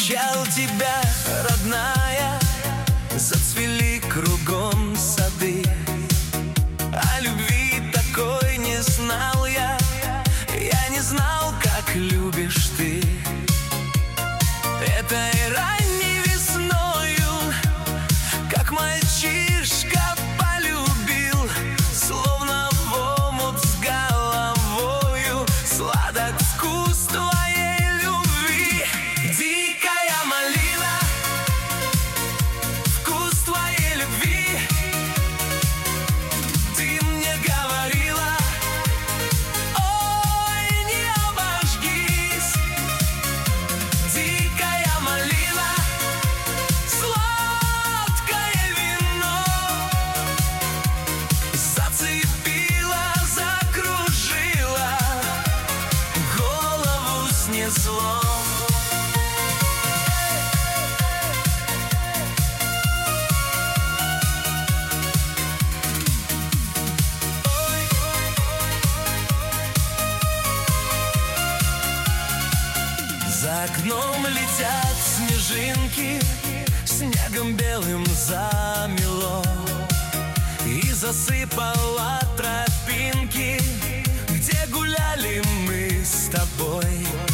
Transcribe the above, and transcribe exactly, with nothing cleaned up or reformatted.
встречал тебя, родная, зацвели кругом сады. О любви такой не знал я, я не знал, как любишь ты. Этой ранней весною, как мальчишка, полюбил, словно в омут с головою, сладок вкус твоей любви. Дикая малина, вкус твоей любви. Ты мне говорила: ой, не обожгись. Дикая малина, сладкое вино, зацепила, закружила, голову снесло. За окном летят снежинки, снегом белым замело и засыпала тропинки, где гуляли мы с тобой.